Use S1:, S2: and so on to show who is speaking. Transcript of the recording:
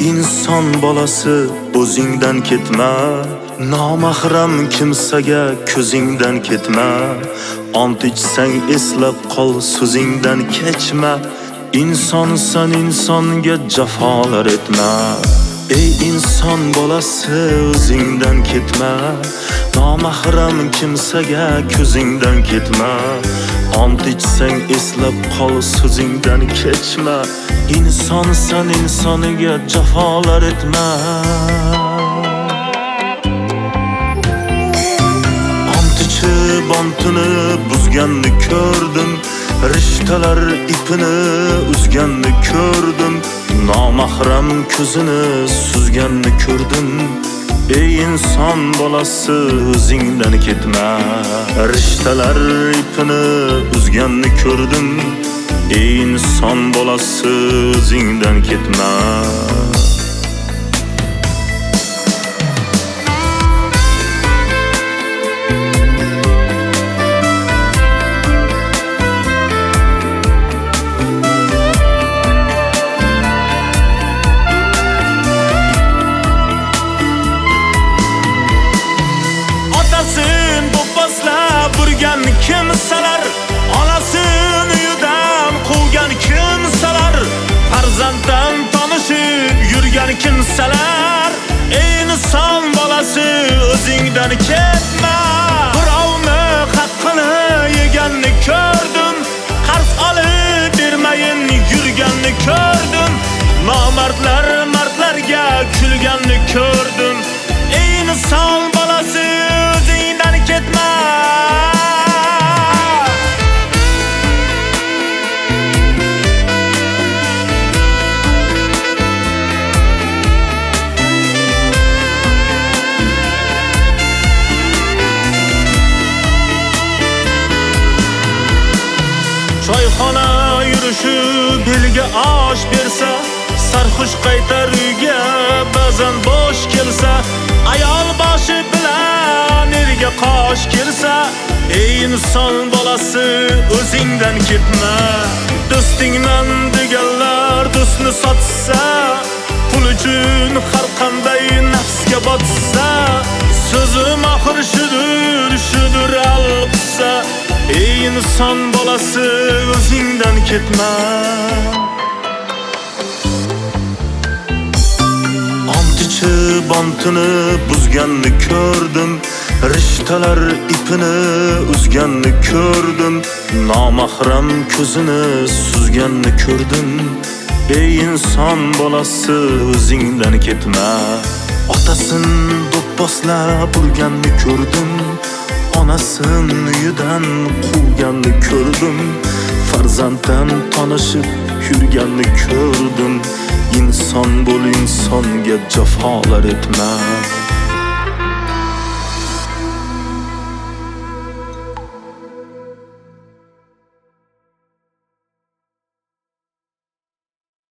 S1: inson bolasi o'zingdan ketma, nomahram kimsaga ko'zingdan ketma, ont ichsang eslab qol so'zingdan kechma, insonsan insonga jafolar etma. Ey inson bolasi o'zingdan ketma, nomahram kimsaga ko'zingdan ketma, ont ichsang eslab qol so'zingdan kechma, insonsan insoniga jafolar etma. Ont ichib ontini buzganni ko'rdim, rishtalar ipini uzganni ko'rdim, nomahram ko'zini suzganni ko'rdim. Ey inson bolasi o'zingdan ketma, rishtalar ipini uzganni ko'rdim. Ey inson bolasi o'zingdan ketma.
S2: Kimsalar onasin uyidan quvgan kimsalar, farzanddan tanishib yurgan kimsalar, ey inson bolasi o'zingdan ketma. Birovni haqqini yeganni ko'rdim, qarz olib bermayin yurganni ko'rdim, nomardlar mardlarga kulganni ko'rdim. Ey inson bolasi o'zingdan ketma. Choyxona yurishi belga osh bersa, sarxush qaytar uyga ba'zan bosh kelsa, ayol boshi bilan erga qosh kelsa, ey inson bolasi o'zingdan ketma. Do'stingman deganlar do'stni sotsa, pul uchun har qanday nafsga botsa, so'zim oxir shudur alqsa, ey inson bolasi o'zingdan ketma. Ont ichib ontini buzganni ko'rdim, rishtalar ipini uzganni ko'rdim, nomahram ko'zini suzganni ko'rdim. Ey inson bolasi o'zingdan ketma. Otasin do'pposlab urganni ko'rdim, onasin uyidan quvganni ko'rdim, farzanddan tanishib yurganni ko'rdim. Inson bo'l, insonga jafolar etma.